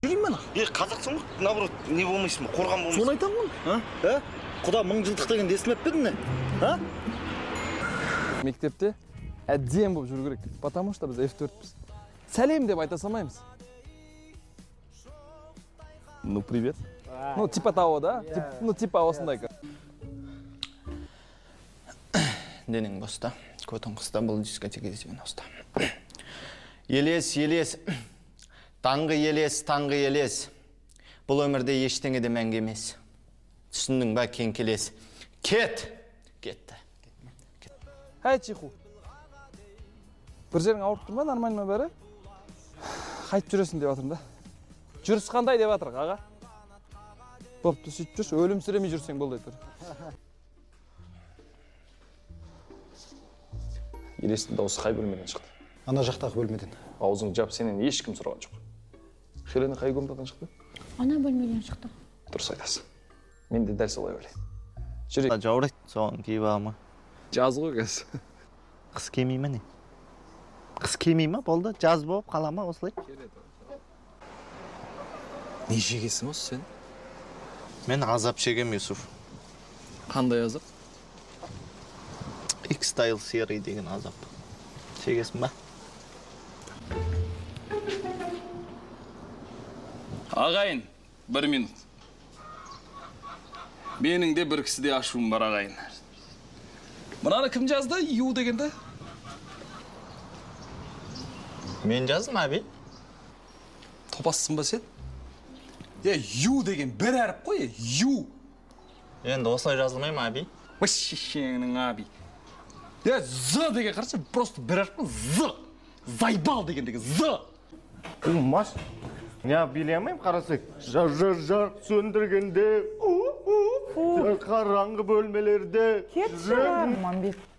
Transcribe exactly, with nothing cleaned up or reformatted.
Жүрейін мен. Е, қазақсың ғой, наоборот, не болмайсың ба, қорған болмайсың. Соны айтамын ғой. Ә? Құда мың жылдық деген естімеп пе едің? А? Мектепте әдем болып жүру керек. Потому что біз эф төртпіз. Сәлем деп айта салмаймыз. Ну, привет. Ну, типа того, да? Ну, типа осындай. Денең боста, көтің қыста бұл дискотека десемен оста. Елес, елес, таңғы елес, таңғы елес. Бұл өмірде ештеңе де мәңгі емес. Түсіндің ба, кен келес. Кет! Кетті. Хай, чиху. Бір жерің ауырып тұр ма, нормально ма бәрі? Қайтып жүресің деп атырым да. Жүріс қандай деп атырық, аға? Бопты, сөйтіп жүрші, өлім сүремей жүрсең болды айтыр. Елестің дауысы қай бөлмеден шықты? Ана жақтағы бөлмеден. Аузың жап, сенен ешкім сұраған жоқ. Хелена қай комнатадан шықты? Ана бөлмеден шықты. Дұрыс айтасың. Мен де дәл солай ойлаймын. Жүрек. Жаурайт, соған кейіп ағама. Жаз ғой кәз. Қыс келмей ма не? Қыс келмей ма? Болды, жаз болып қала ма осылай? Не жегесің осы сен? Мен азап шегем, Юсуф. Қандай азап? X-Style серый деген азап. Шегесің ба? Ағайын, бір минут. Менің де бір кісіде ашуым бар, ағайын. Мынаны кім жазды? Ю дегенді? Мен жаздым, әбей. Топассың ба сен? Е, ю деген бір әріп қой, ю. Енді осылай жазылмай ма, әбей? Өшшешеңнің әбей. Е, з деген қарсы, просто бір әріп қой, з. Зайбал дегендегі, з. Мас, не билемеймін қарасақ. Жар, жар, жар, сөндіргенде, қараңғы бөлмелерде. Кетші, Манбек.